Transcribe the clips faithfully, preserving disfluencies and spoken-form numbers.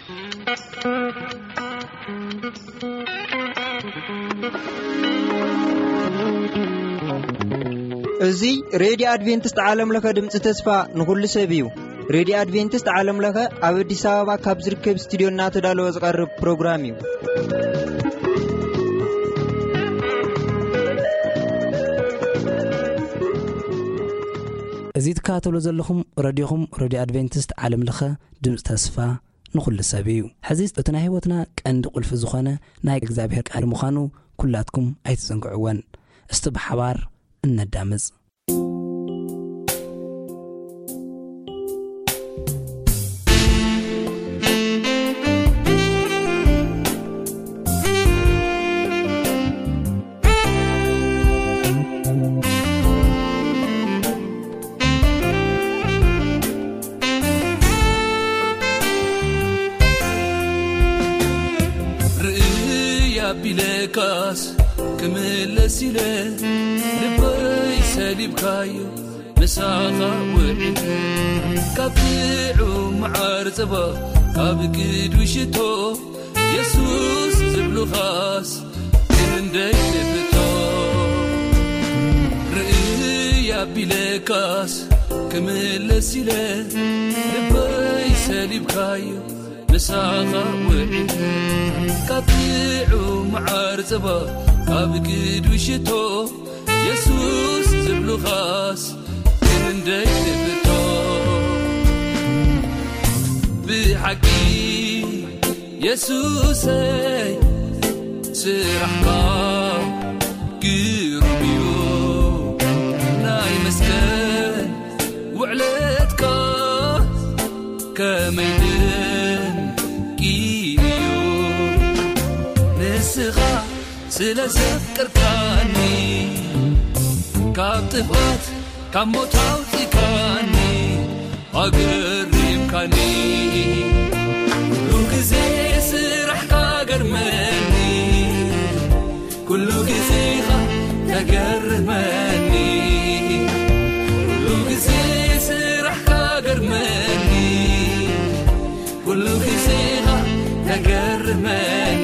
እዙይ ሬዲዮ አድቬንቲስት ዓለም ለኸ ድምፂ ተስፋ ንኹሉ ሰብ እዩ። ሬዲዮ አድቬንቲስት ዓለም ለኸ ኣብ አዲስ አበባ ካብ ዝርከብ ስቱድዮ እናተዳለወ ዝቐርብ ፕሮግራም እዩ። እዚ ትከታተሉ ዘለኹም ሬድዮኹም ሬዲዮ አድቬንቲስት ዓለም ለኸ ድምፂ ተስፋ ንኹሉ ሰብ እዩ። ሕዚ እቲ ናይ ህይወትና ቀንዲ ቁልፊ ዝኾነ ናይ እግዚአብሔር ቃል ምዃኑ ኩላትኩም ኣይትዘንግዕዎን። እስቲ ብሓባር እነዳምፅ። ቢለካስ ክምለሲለ ልበይ ሰሊብካዮ ምሳኻ ውዒለ ካብትዑ መዓር ፀባ ካብ ቅዱሽቶ ኢየሱስ ዝብሉኻስ ክንደይ ልብቶ ርእያ ቢለካስ ክምለሲለ ልበይ ሰሊብካዮ ምሳኻ ውዒለ ካብትዑ መዓር ፀባ ካብ ቅዱሽቶ ኢየሱስ ዝብሉኻስ ክንደይ ልብቶ ብሓቂ ኢየሱሰይ ስራሕካ ግሩም እዩ ናይ መስቀል ውዕለትካ ከመይ ንስኻ ስለ ዘፍቅርካኒ ካብ ጥፋት ካብ ሞት አውፅካኒ ኣገሪምካኒ ኩሉ ግዜ ስራሕካ ገርመኒ ኩሉ ግዜኻ ተገርመኒ ኩሉ ግዜ ስራሕካ ገርመኒ ኩሉ ግዜኻ ተገርመኒ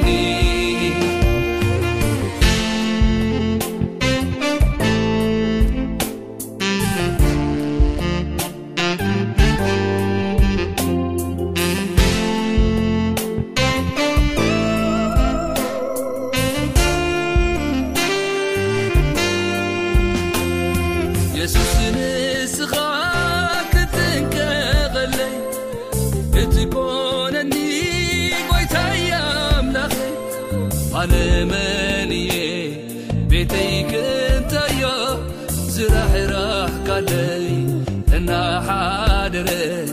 አለመንዬ ቤተይ ክንታዮ ዝራሕራሕ ካለይ እናሓደረ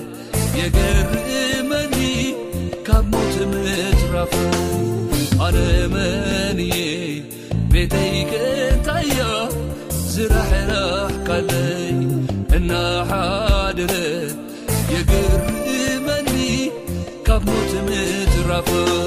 የገርመኒ ካብ ሞት ምትራፍ አለመንዬ ቤተይ ክንታዮ ዝራሕራሕ ካለይ እናሓደረ የገርመኒ ካብ ሞት ምትራፍ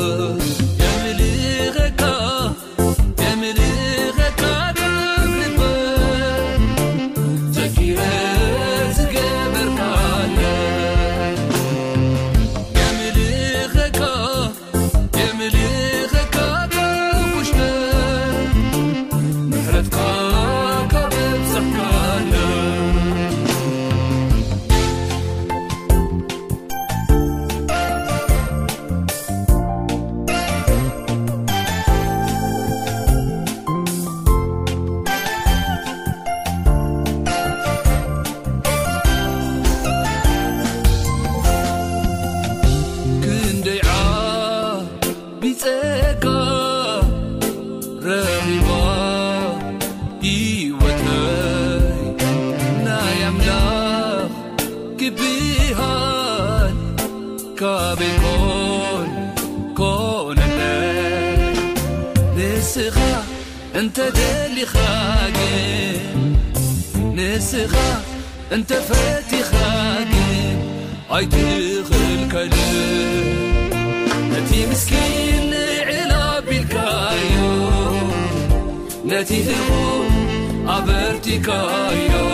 انت دلي خاقن نسخة انت فاتي خاقن عيتخل كلام نتي مسكين علا بالكايو نتي ثقوم عبرتي كايو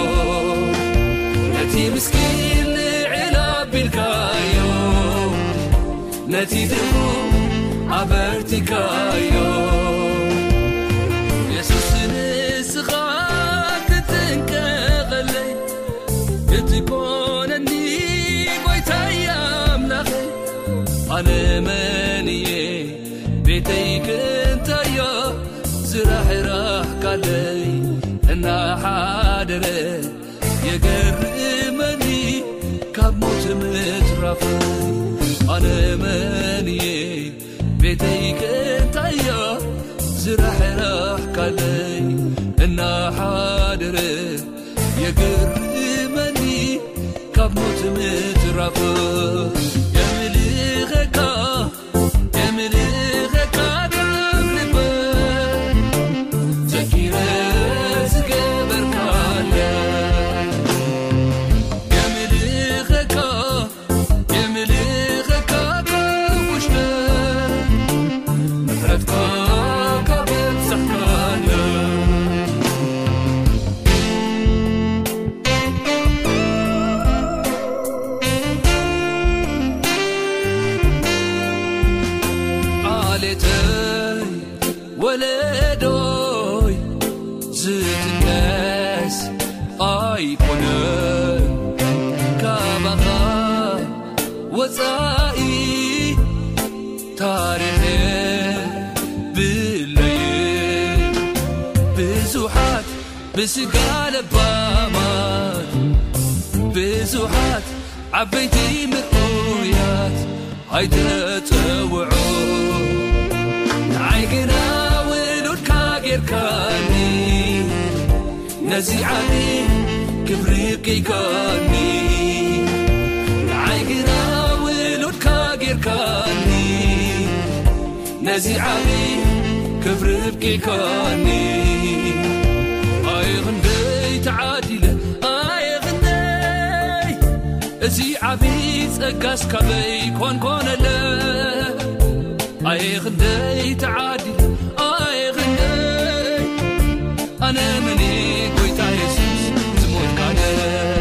نتي مسكين علا بالكايو نتيدخ عبرتكايو يسوس نسخاك تنكغلي يتكونني بيتي أملخي أنا مني بيتيك انتيا زرح راح قلي إنا حادري يقرمني كابموت مترفي أنا مني بيتيك انتيا زرح راح قلي إنا حادري يقرمني كابموت مترفي يا مليغكا يا مليغكا دملبك زكيرز قبركالي يا مليغكا يا مليغكا كوشنا نفرتكا كابل سحكالي ولدوي زت الناس أيقونن كابغا وزائي تاريخي بالليل بزوحات بسقال بامات بزوحات عبيتي مرؤيات هيدا عيقنا ولود كاقير كاني نزيعاني كبريقي كاني عيقنا ولود كاقير كاني نزيعاني كبريقي كاني اي غندي تعاديله اي غندي ازي عبيد اقاس كبي كون كون له اي غندي تعادل اي غندي انا مني قويتا يسوس زموت قادر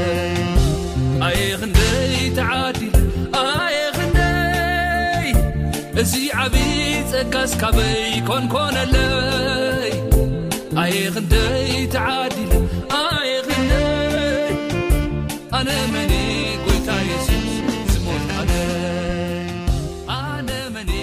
اي غندي تعادل اي غندي ازي عبيد اقاس كبي كون كون لي اي غندي تعادل اي غندي انا مني قويتا يسوس زموت قادر انا مني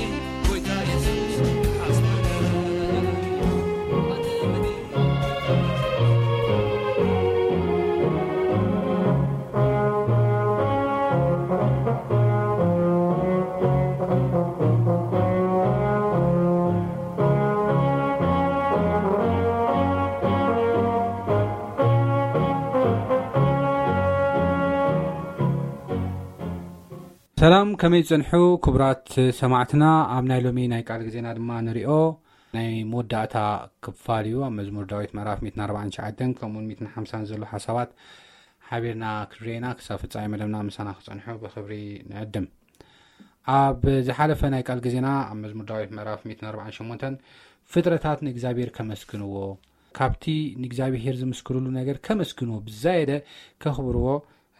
سلام كمي تنحو كبرات سمعتنا عمنا لومي ناي قال غزينا دما نريو ناي موداتا كفاليو مزمور داويت مراف مئة وأربعة عدن كمون مئة وخمسين زلو حسابات حبيرنا كرينا كسافت صايم لمنا مسانا خصنحو بخبري نقدم اب زحالفه ناي قال غزينا مزمور داويت مراف مئة وأربعة وثمانية فطرتات نغزابير كمسكنو كابتي نغزابير زمسكرولو ነገር ከመስክኖ بزايده ከخبرو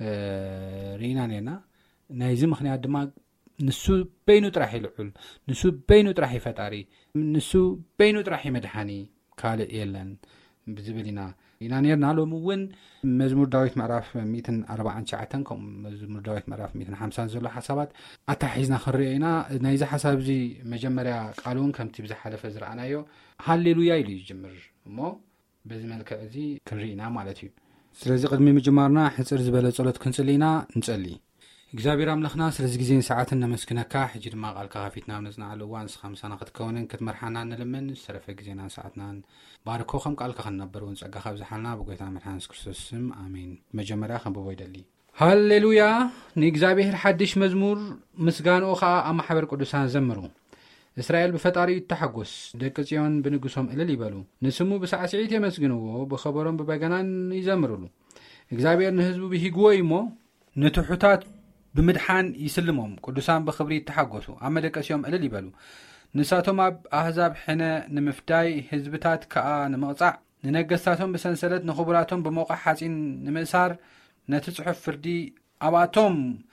رينا نينا نايزم مخنيات دما نسو بينو طرح يلعل نسو بينو طرح يفطاري نسو بينو طرح يمدحاني قال يلن بزبلينا ينانيرنا لو مون مزمور داويت معرف مئة وأربعة كم مزمور داويت معرف مئة وخمسين زلو حسابات اتحيزنا خرينا نايز حساب زي مجمريا قالون كمتي بزح حلف زرعنايو هاليلويا يلي يجمر مو بزي ملك ازي كرينا مالتي سلازي قدمي مجمارنا حصر زبله صلوت كنصلينا نصلي እግዚአብሔር አምላኽና ስለዚህ ጊዜን ሰዓትን ነመስክነካ ሕጂ ድማ ቃልካ ኻፊትና ምንጽና አለዋን ስኻምሳና ክትከውንን ክትመርሓና እንልምን ሰረፈ ጊዜና ሰዓትናን ባርኮ ከም ቃልካ ክንነበሩን ጸጋ ካብዝሓልና በጌታ መድኃኒት ክርስቶስ ስም አሜን። መጀመሪያ ከም በወይደሊ ሃሌሉያ ንእግዚአብሔር ሐዲሽ መዝሙር ምስጋናኡ ኸ አማሕበር ቅዱሳን ዘምሩ እስራኤል በፈጣሪ ይተሐጎስ ደቀ ጽዮን በንጉሶም እልል ይበሉ ንስሙ በሳዕስዒት የመስግንዎ በኸበሮም በበገናን ይዘምሩሉ እግዚአብሔር ንህዝቡ ቢሂግዎ ይሞ ንትሑታት بمدحان يسلمهم قدسان بخبري تحققوا أما دكاسيوم إلى ليبلو نساتهم أحزاب حنا نمفتاي حزبتات كأ نمقطع ننقصاتهم بسنسلت نخبراتهم بموقع حاسين نمسار نتصحف فردي أباتهم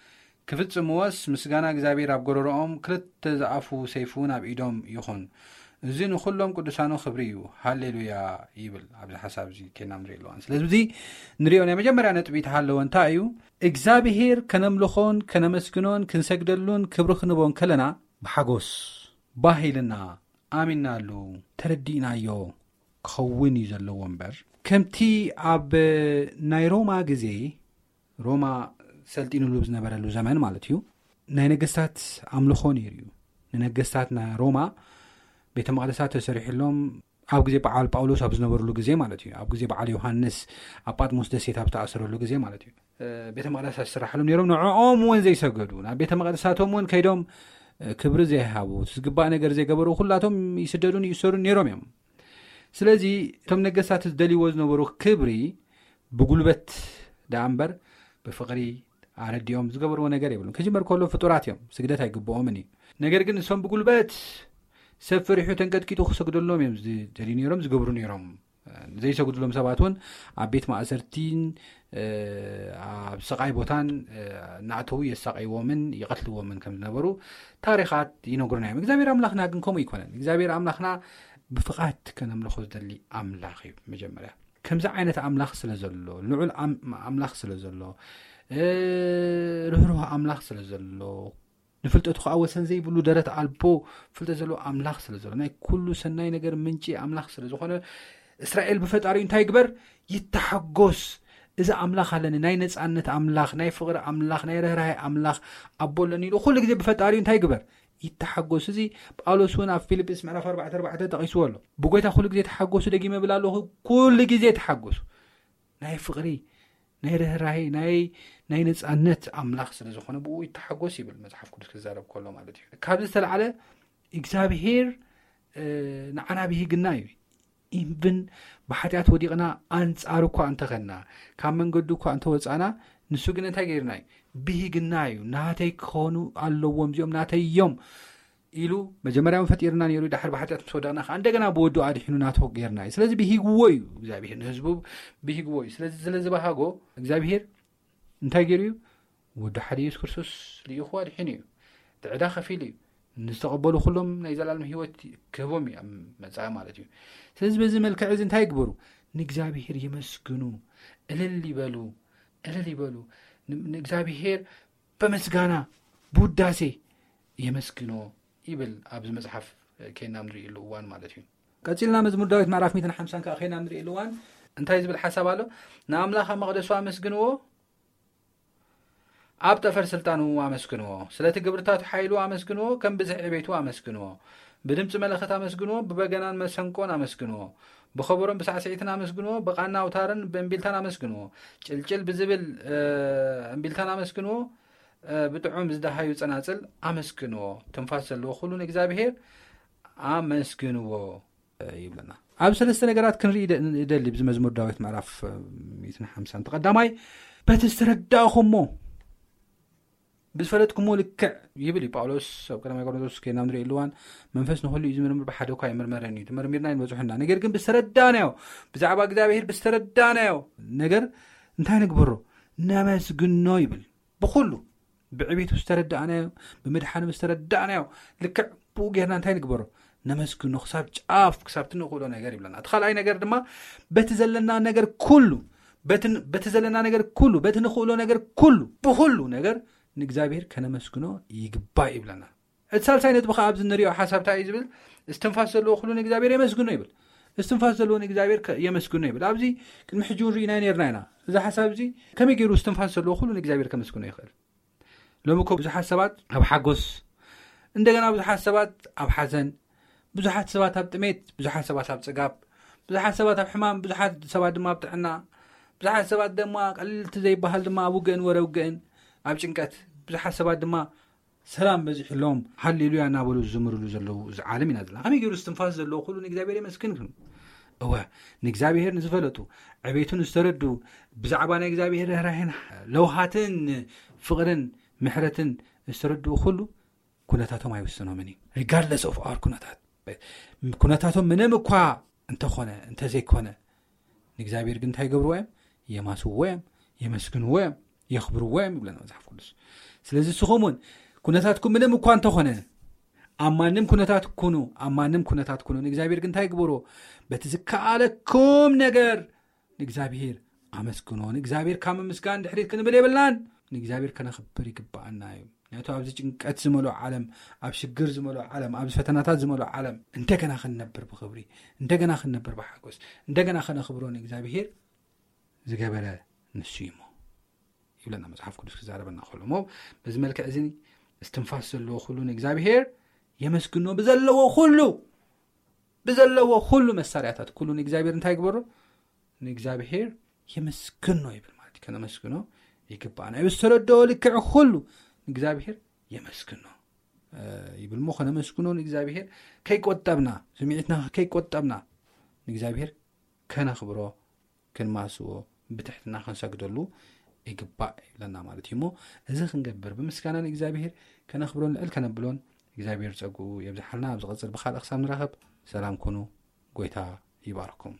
ክፍጽምዎስ ምስጋና እግዚኣብሔር ኣብ ጎረሮኦም ክልተ ዝኣፉ ሰይፉን ኣብ ኢዶም ይኹን እዚ ንኩሎም ቅዱሳኑ ክብሪ እዩ ሃሌሉያ ይብል ኣብዚ ሓሳብ እዚ ከና ንሪኦ ኣለዋን ስለዚ እዚ ንሪኦ ናይ መጀመርያ ነጥቢ ተሃለወ እንታይ እዩ እግዚኣብሔር ከነምልኾን ከነመስግኖን ክንሰግደሉን ክብሪ ክንቦን ከለና ብሓጎስ ባሂልና ኣሚናሉ ተረዲእናዮ ክኸውን እዩ ዘለዎ እምበር ከምቲ ኣብ ናይ ሮማ ግዜ ሮማ ሰልጢኑሉ ዝነበረሉ ዘመን ማለት እዩ ናይ ነገስታት ኣምልኾ ነይሩ እዩ ንነገስታት ናይ ሮማ ቤተ መቅደሳት ተሰሪሕሎም ኣብ ግዜ በዓል ጳውሎስ ኣብ ዝነበሩሉ ግዜ ማለት እዩ ኣብ ግዜ በዓል ዮሃንስ ኣብ ጳጥሞስ ደሴት ኣብ ተኣሰረሉ ግዜ ማለት እዩ ቤተ መቅደሳት ዝስራሕሎም ነይሮም ንዕኦም እውን ዘይሰገዱ ናብ ቤተ መቅደሳቶም እውን ከይዶም ክብሪ ዘይሃቡ ዝግባእ ነገር ዘይገበሩ ኩላቶም ይስደዱን ይእሰሩን ነይሮም እዮም ስለዚ እቶም ነገስታት ዝደልይዎ ዝነበሩ ክብሪ ብጉልበት ዳ እምበር ብፍቅሪ ኣረዲኦም ዝገበርዎ ነገር የብሉን ከጅመር ከሎ ፍጡራት እዮም ስግደት ኣይግብኦምን እዩ ነገር ግን እሶም ብጉልበት ሰብ ፍሪሑ ተንቀጥቂጡ ክሰግደሎም እዮም ዝደልዩ ነይሮም ዝገብሩ ነይሮም ዘይሰግድሎም ሰባት እውን ኣብ ቤት ማእሰርቲን ኣብ ሰቃይ ቦታን ናእተው የሳቀይዎምን ይቀትልዎምን ከም ዝነበሩ ታሪኻት ይነግሩና እዮም እግዚኣብሔር ኣምላኽና ግን ከምኡ ይኮነን እግዚኣብሔር ኣምላኽና ብፍቃድ ከነምልኾ ዝደሊ ኣምላኽ እዩ መጀመርያ ከምዚ ዓይነት ኣምላኽ ስለ ዘሎ ልዑል ኣምላኽ ስለ ዘሎ ርህሩህ ኣምላኽ ስለ ዘሎ ንፍልጠቱ ከዓ ወሰን ዘይብሉ ደረት ኣልቦ ፍልጠት ዘሎ ኣምላኽ ስለ ዘሎ ናይ ኩሉ ሰናይ ነገር ምንጪ ኣምላኽ ስለ ዝኾነ እስራኤል ብፈጣሪኡ እንታይ ግበር ይተሓጎስ እዚ ኣምላኽ ኣለኒ ናይ ነፃነት ኣምላኽ ናይ ፍቅሪ ኣምላኽ ናይ ርህራሄ ኣምላኽ ኣቦለኒ ኢሉ ኩሉ ግዜ ብፈጣሪኡ እንታይ ግበር ይተሓጎስ እዚ ጳውሎስ እውን ኣብ ፊልጵስ ምዕራፍ ኣርባዕተ ኣርባዕተ ጠቂስዎ ኣሎ ብጎይታ ኩሉ ግዜ ተሓጎሱ ደጊመ ብል ኣለኹ ኩሉ ግዜ ተሓጎሱ ናይ ፍቅሪ ናይ ርህራሄ ናይ ናይ ነፃነት ኣምላኽ ስለ ዝኾነ ብኡ ይተሓጎስ ይብል መጽሓፍ ቅዱስ ክዛረብ ከሎ ማለት እዩ ካብዚ ዝተልዓለ እግዚኣብሔር ንዓና ብሂግና እዩ ኢብን ብሓጢኣት ወዲቕና ኣንጻር እኳ እንተኸና ካብ መንገዱ እኳ እንተወፃና ንሱ ግን እንታይ ገይርና እዩ ብሂግና እዩ ናተይ ክኾኑ ኣለዎም እዚኦም ናተይ እዮም ኢሉ መጀመርያውን ፈጢርና ነይሩ ዳሕር ብሓጢኣት ምስ ወደቕና ከዓ እንደገና ብወዱ ኣድሒኑ ናቶ ገይርና እዩ ስለዚ ብሂግዎ እዩ እግዚኣብሔር ንህዝቡ ብሂግዎ እዩ ስለዚ ስለዝባሃጎ እግዚኣብሔር እንታይ ገይሩ እዩ ወዱ ሓደ ኢየሱስ ክርስቶስ ልኢኹ ኣድሒኑ እዩ ትዕዳ ከፊል እዩ ንዝተቐበሉ ኩሎም ናይ ዘላለም ሂወት ክህቦም እዩ መጻኢ ማለት እዩ ስለዚ በዚ መልክዕ እዚ እንታይ ግበሩ ንእግዚኣብሔር ይመስግኑ እልል ይበሉ እልል ይበሉ ንእግዚኣብሔር በመስጋና ብውዳሴ የመስግኖ ይብል ኣብዚ መጽሓፍ ከና ንሪኢሉ እዋን ማለት እዩ ቀፂልና መዝሙር ዳዊት ምዕራፍ መቶ ሓምሳ ከዓ ከና ንሪኢሉ እዋን እንታይ ዝብል ሓሳብ ኣሎ ንኣምላኽ ኣብ መቕደሱ ኣመስግንዎ ኣብ ጠፈር ስልጣኑ ኣመስግንዎ ስለቲ ግብርታቱ ሓይሉ ኣመስግንዎ ከም ብዝሕ ዕቤቱ ኣመስግንዎ ብድምፂ መለኸት ኣመስግንዎ ብበገናን መሰንቆን ኣመስግንዎ ብኸበሮን ብሳዕስዒትን ኣመስግንዎ ብቃና ኣውታርን ብእምቢልታን ኣመስግንዎ ጭልጭል ብዝብል እምቢልታን ኣመስግንዎ ብጥዑም ዝደሃዩ ፀናፅል ኣመስግንዎ ትንፋስ ዘለዎ ኩሉ ንእግዚኣብሔር ኣመስግንዎ ይብለና ኣብ ሰለስተ ነገራት ክንርኢ ይደሊ ብዚ መዝሙር ዳዊት ምዕራፍ መቶ ሓምሳ ተቀዳማይ በቲ ዝተረዳእኹሞ ብዝፈለጥኩሞ ልክዕ ይብል ጳውሎስ ኣብ ቀዳማይ ቆሮንቶስ ከና ንሪኢሉ እዋን መንፈስ ንኹሉ እዩ ዝምርምር ብሓደ እኳ ይምርመረኒ እዩ ተመርሚርና ይንበፅሑና ነገር ግን ብዝተረዳናዮ ብዛዕባ እግዚኣብሔር ብዝተረዳናዮ ነገር እንታይ ንግበሮ ነመስግኖ ይብል ብኩሉ ብዕቤቱ ዝተረዳእናዮ ብምድሓኑ ዝተረዳእናዮ ልክዕ ብኡ ጌርና እንታይ ንግበሮ ነመስግኖ ክሳብ ጫፍ ክሳብ ትንኽእሎ ነገር ይብለና እቲ ካልኣይ ነገር ድማ በቲ ዘለና ነገር ኩሉ በቲ ዘለና ነገር ኩሉ በቲ ንኽእሎ ነገር ኩሉ ብኩሉ ነገር ንእግዚኣብሔር ከነመስግኖ ይግባእ ይብለና እቲ ሳልሳይ ነጥቢ ከዓ ኣብዚ ንሪኦ ሓሳብ እንታይ እዩ ዝብል እስትንፋስ ዘለዎ ኩሉ ንእግዚኣብሔር የመስግኖ ይብል እስትንፋስ ዘለዎ ንእግዚኣብሔር የመስግኖ ይብል ኣብዚ ቅድሚ ሕጂ ንሪኢና ነርና ኢና እዚ ሓሳብ እዚ ከመይ ገይሩ እስትንፋስ ዘለዎ ኩሉ ንእግዚኣብሔር ከመስግኖ ይኽእል ሎሚ እኮ ብዙሓት ሰባት ኣብ ሓጎስ እንደገና ብዙሓት ሰባት ኣብ ሓዘን ብዙሓት ሰባት ኣብ ጥሜት ብዙሓት ሰባት ኣብ ፅጋብ ብዙሓት ሰባት ኣብ ሕማም ብዙሓት ሰባት ድማ ኣብ ጥዕና ብዙሓት ሰባት ድማ ቀሊልቲ ዘይበሃል ድማ ኣብ ውግእን ወረ ውግእን ኣብ ጭንቀት ብዙሓት ሰባት ድማ ሰላም በዚሕሎም ሃሌሉያ እናበሉ ዝምርሉ ዘለዉ እዚ ዓለም ኢና ዘለና ከመይ ገይሩ እስትንፋስ ዘለዎ ኩሉ ንእግዚኣብሔር የመስግን እወ ንእግዚኣብሔር ንዝፈለጡ ዕቤቱን ዝተረዱ ብዛዕባ ናይ እግዚኣብሔር ርህራሄን ለውሃትን ፍቕርን ምሕረትን ዝተረድኡ ኩሉ ኩነታቶም ኣይውስኖምን እዩ ሪጋርድለስ ኦፍ ኣወር ኩነታት ኩነታቶም ምንም እኳ እንተኾነ እንተዘይኮነ ንእግዚኣብሔር ግን እንታይ ገብርዎ እዮም የማስዎ እዮም የመስግንዎ እዮም የኽብርዎ እዮም ይብለና መጽሓፍ ቅዱስ ስለዚ ስኹምን ኩነታትኩም ምንም እኳ እንተኾነ ኣብ ማንም ኩነታት ኩኑ ኣብ ማንም ኩነታት ኩኑ ንእግዚአብሔር ግን እንታይ ግበሮ በቲ ዝከኣለኩም ነገር ንእግዚአብሔር ኣመስግኖ ንእግዚአብሔር ካብ ምስጋና ድሕሪት ክንብል የብልናን ንእግዚአብሔር ከነኽብር ይግባአና እዩ ነቶ ኣብዚ ጭንቀት ዝመልኦ ዓለም ኣብ ሽግር ዝመልኦ ዓለም ኣብ ፈተናታት ዝመልኦ ዓለም እንደገና ክንነብር ብኽብሪ እንደገና ክንነብር ብሓጎስ እንደገና ከነኽብሮ ንእግዚአብሔር ዝገበረ ንሱ እዩ ይብለና መጽሓፍ ቅዱስ ክዛረበና ከሎሞ በዚ መልክዕ እዚ እስትንፋስ ዘለዎ ሁሉ ንእግዚአብሔር የመስግኖ ብዘለዎ ሁሉ ብዘለዎ ሁሉ መሳርያታት ኩሉ ንእግዚአብሔር እንታይ ግበሮ ንእግዚአብሔር የመስግኖ ይብል ማለት ከነመስግኖ ይግባአና ይብስተረዶ ልክዕ ሁሉ ንእግዚአብሔር የመስግኖ ይብል ሞ ከነመስግኖ ንእግዚአብሔር ከይቆጠብና ስሚዕትና ከይቆጠብና ንእግዚአብሔር ከነኽብሮ ክንማስዎ ብትሕትና ክንሰግደሉ ይግባእ ይብለና ማለት እዩ ሞ እዚ ክንገብር ብምስጋና ንእግዚአብሔር ከነኽብሮን ልዕል ከነብሎን እግዚአብሔር ጸጉ የብዝሓልና ኣብ ዝቕጽል ብኻልእ ክሳብ ንረኸብ ሰላም ኩኑ ጎይታ ይባርኩም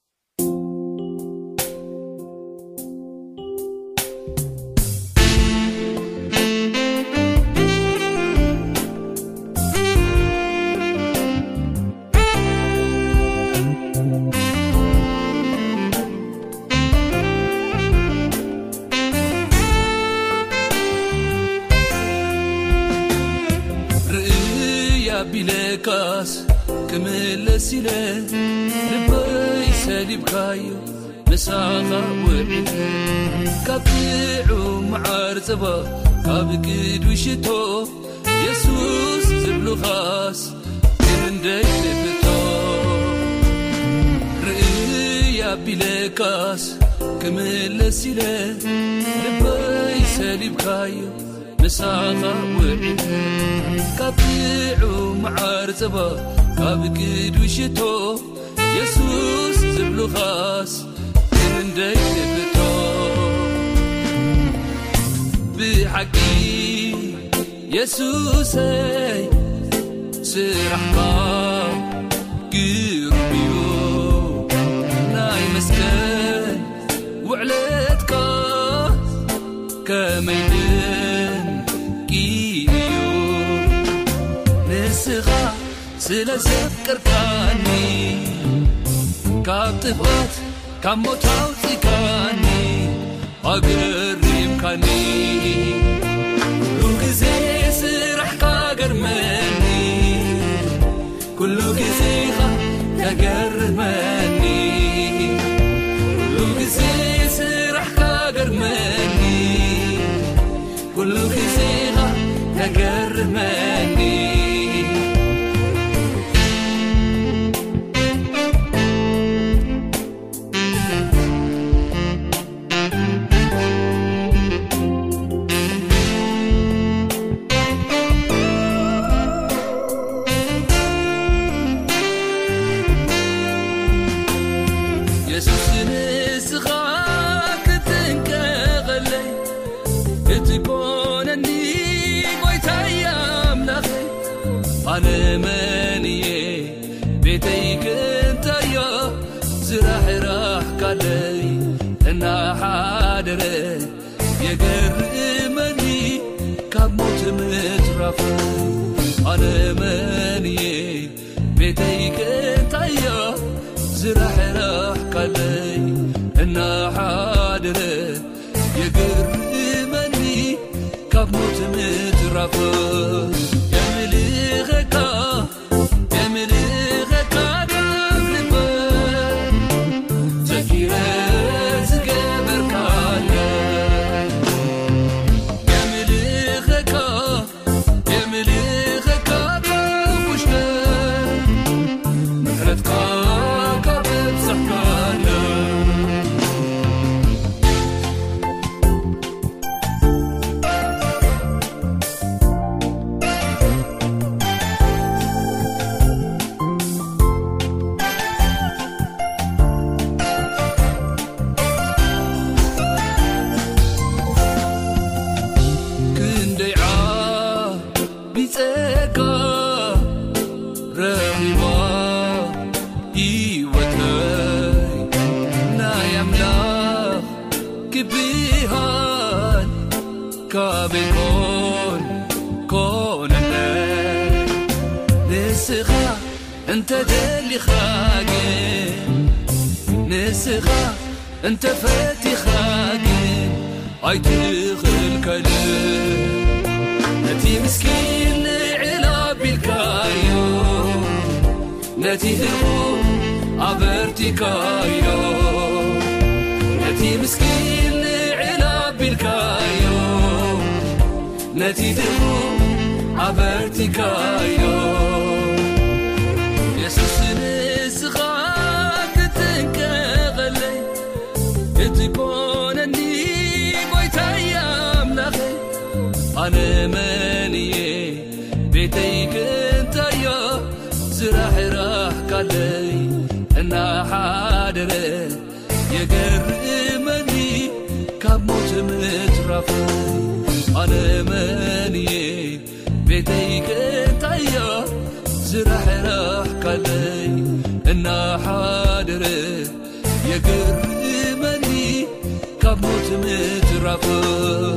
ቢለካስ ክምለሲለ ልበይ ሰሊብካዮ ንሳኻ ውዒለ ካብ ጥዑም መዓር ጸባ ካብ ቅድ ውሽቶ የሱስ ዝብሉኻስ ክንደይ ልብቶ ርእያ ቢለካስ ክምለሲለ ልበይ ሰሊብካዮ ንሳኻ ውዒለ ካብ ጥዑም መዓር ጸባ ካብ ቅድ ውሽቶ የሱስ ዝብሉኻስ ክንደይ ልብቶ ብሓቂ የሱሰይ ስራሕካ ግሩም እዩ ናይ መስቀል ውዕለትካ ከመይ ስለ ዘፍቅርካኒ ካብ ጥፍኣት ካብ ሞት ኣውፂእካኒ ኣገሪምካኒ ኩሉ ግዜ ስራሕካ ገርመኒ ኩሉ ግዜኻ ተገርመኒ ኩሉ ግዜ ስራሕካ ገርመኒ ኩሉ ግዜኻ ተገርመኒ أنا ماني بيتيك أنت يا زراح راح كلي أنا حاضر يقرمني كموت مترفع أنا ماني بيتيك أنت يا زراح راح كلي أنا حاضر يقرمني كموت مترفع كبيهان كابيكو نسخة انت دلي خاقن نسخة انت فاتي خاقن عيتخل كلم نتي مسكين علا بالكايو نتي هو عبرتي كايو نتي مسكين علا بالكايو نتي هو عبرتي كايو يسوس نسخة تتنكغلي تكونني مويتاي أملاخي أنا ماني بيتيك انتايا زراح راح قالي انا حادره يقرمني كموت مترافي انا ماني بيتيك انتايا زراح راح قالي انا حادره يقرمني كموت مترافي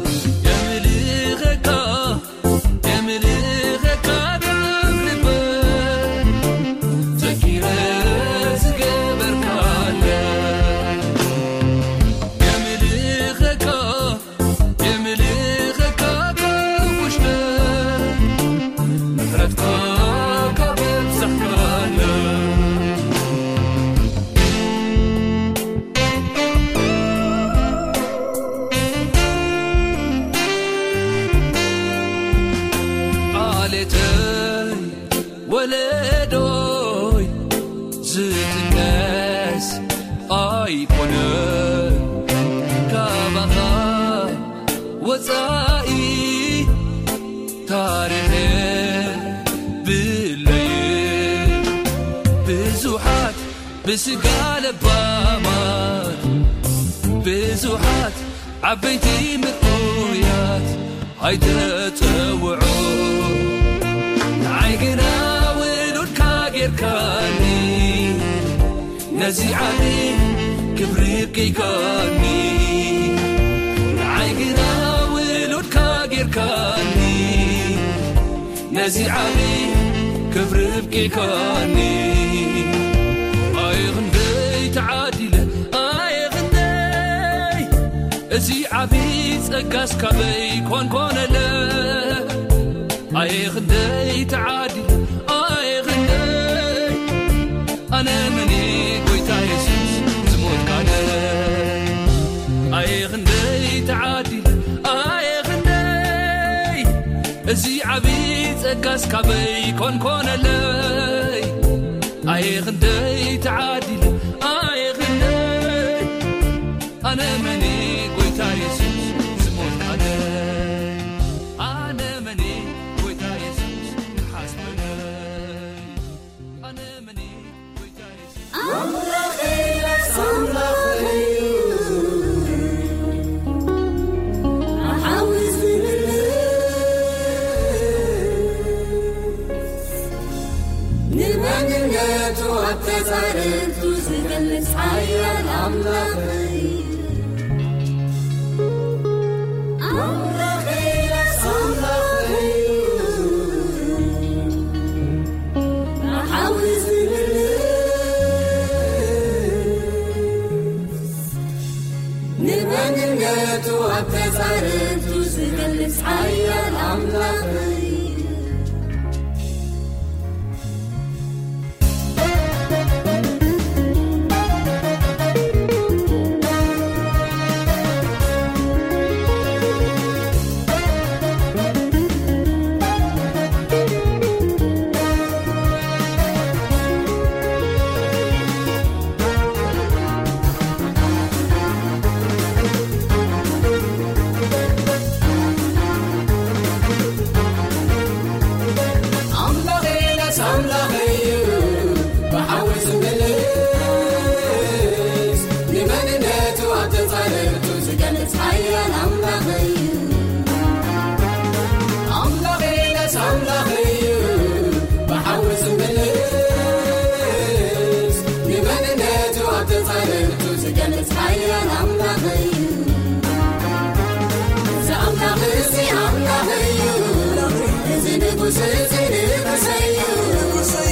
ولدوي زت الناس أيقونن كابها وزائي تاريخ بالليل بزوحات بسقال بامات بزوحات عبيتي مقويات هيدا توعو عيقنا كاني نزيعني كبريك كاني عيقنا ولود كاغير كاني نزيعني كبريك كاني اي غندي تعادله اي غندي ازي عبيد اقاس كبي كون كون له اي غندي تعادله أنا مني قويتا يسوس زموت قادر أي غندي تعادي أي غندي أزي عبيد أقاس كابي كون كون لي أي غندي تعادي أي غندي أنا مني قويتا يسوس زموت قادر أنا مني قويتا يسوس حاسبني أنا مني صارت وزغلس حيا الأملاخي أملاخي لصملاخي أحاوز نبان النات وعبت صارت وزغلس حيا الأملاخي Say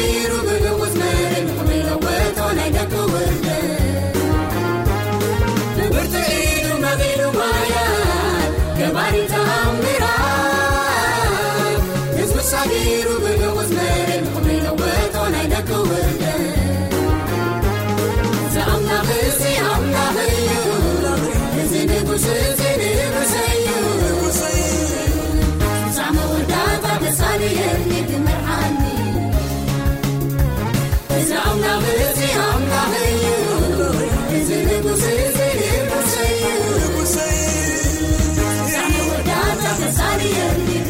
ساجيرو بلغز مرن قبيلة وطونا يدك ورده نبرت إيدو مغيلو مايان كباري تأمران نزو ساجيرو بلغز مرن قبيلة وطونا يدك ورده زعمنا غزي عمنا غيو زنبو سنبو سيو زعما وداتا بسالي يلي تمرحاني زعمنا غزي عمنا غيو زنبو سنبو سيو زعما وداتا بسالي يلي